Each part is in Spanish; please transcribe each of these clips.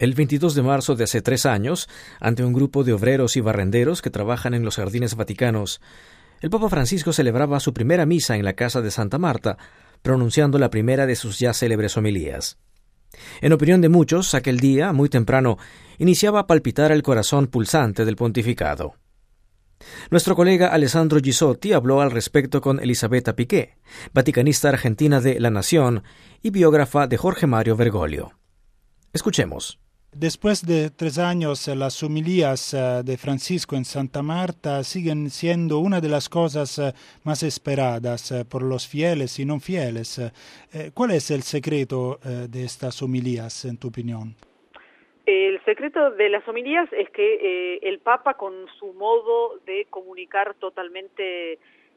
El 22 de marzo de hace 3 años, ante un grupo de obreros y barrenderos que trabajan en los jardines vaticanos, el Papa Francisco celebraba su primera misa en la casa de Santa Marta, pronunciando la primera de sus ya célebres homilías. En opinión de muchos, aquel día, muy temprano, iniciaba a palpitar el corazón pulsante del pontificado. Nuestro colega Alessandro Gisotti habló al respecto con Elisabetta Piqué, vaticanista argentina de La Nación y biógrafa de Jorge Mario Bergoglio. Escuchemos. Después de 3 años, las homilías de Francisco en Santa Marta siguen siendo una de las cosas más esperadas por los fieles y no fieles. ¿Cuál es el secreto de estas homilías, en tu opinión? El secreto de las homilías es que el Papa, con su modo de comunicar totalmente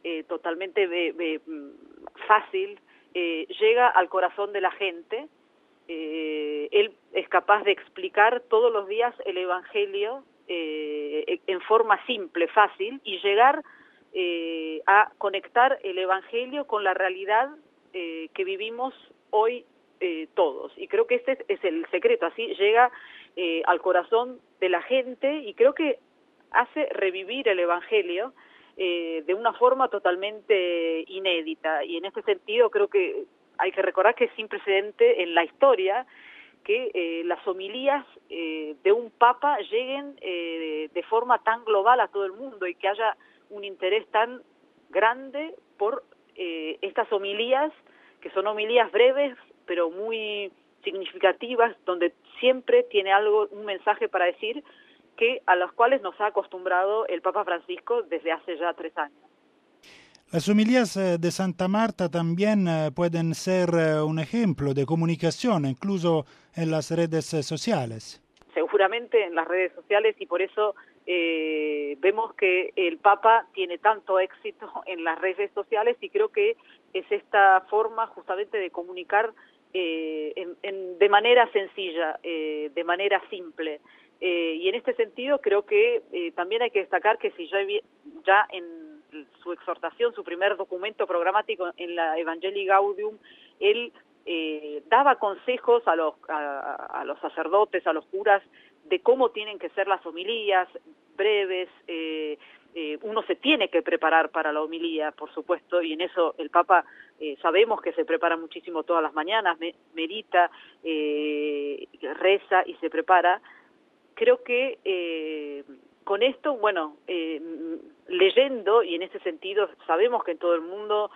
fácil, llega al corazón de la gente. Él es capaz de explicar todos los días el Evangelio en forma simple, fácil, y llegar a conectar el Evangelio con la realidad que vivimos hoy todos. Y creo que este es el secreto, así llega al corazón de la gente y creo que hace revivir el Evangelio de una forma totalmente inédita. Y en este sentido creo que hay que recordar que es sin precedente en la historia que las homilías de un papa lleguen de forma tan global a todo el mundo y que haya un interés tan grande por estas homilías, que son homilías breves pero muy significativas, donde siempre tiene un mensaje para decir, que a los cuales nos ha acostumbrado el Papa Francisco desde hace ya 3 años. Las homilías de Santa Marta también pueden ser un ejemplo de comunicación, incluso en las redes sociales. Seguramente en las redes sociales, y por eso vemos que el Papa tiene tanto éxito en las redes sociales, y creo que es esta forma justamente de comunicar de manera sencilla, de manera simple. Y en este sentido creo que también hay que destacar que si ya en su exhortación, su primer documento programático en la Evangelii Gaudium, él daba consejos a los sacerdotes, a los curas, de cómo tienen que ser las homilías, breves. Uno se tiene que preparar para la homilía, por supuesto, y en eso el Papa sabemos que se prepara muchísimo todas las mañanas, medita, reza y se prepara. Creo que con esto, leyendo, y en ese sentido sabemos que en todo el mundo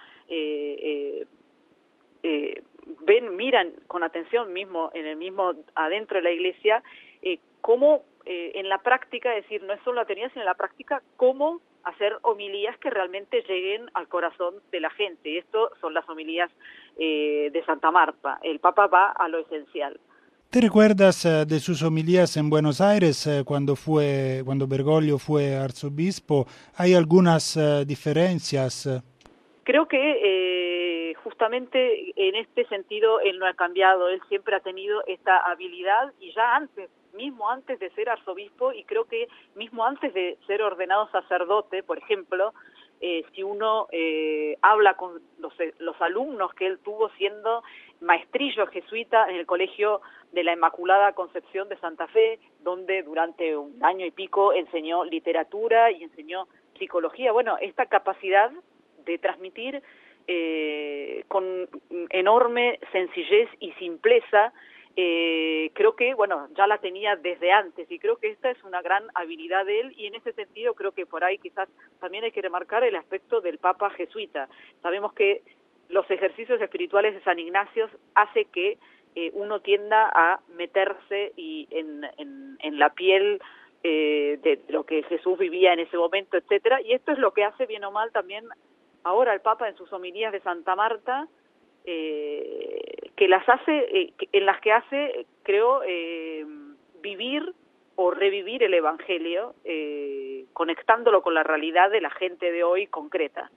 miran con atención mismo adentro de la Iglesia, cómo en la práctica, es decir, no es solo la teoría, sino en la práctica, cómo hacer homilías que realmente lleguen al corazón de la gente. Y esto son las homilías de Santa Marta. El Papa va a lo esencial. ¿Te recuerdas de sus homilías en Buenos Aires cuando Bergoglio fue arzobispo? ¿Hay algunas diferencias? Creo que justamente en este sentido él no ha cambiado, él siempre ha tenido esta habilidad, y ya mismo antes de ser arzobispo, y creo que mismo antes de ser ordenado sacerdote, por ejemplo, si uno habla con los alumnos que él tuvo siendo maestrillo jesuita en el Colegio de la Inmaculada Concepción de Santa Fe, donde durante 1 año y pico enseñó literatura y enseñó psicología. Bueno, esta capacidad de transmitir con enorme sencillez y simpleza, creo que, ya la tenía desde antes, y creo que esta es una gran habilidad de él, y en ese sentido creo que por ahí quizás también hay que remarcar el aspecto del Papa jesuita. Sabemos que los ejercicios espirituales de San Ignacio hace que uno tienda a meterse en la piel de lo que Jesús vivía en ese momento, etcétera, y esto es lo que hace bien o mal también ahora el Papa en sus homilías de Santa Marta, en las que hace, creo, vivir o revivir el Evangelio, conectándolo con la realidad de la gente de hoy concreta.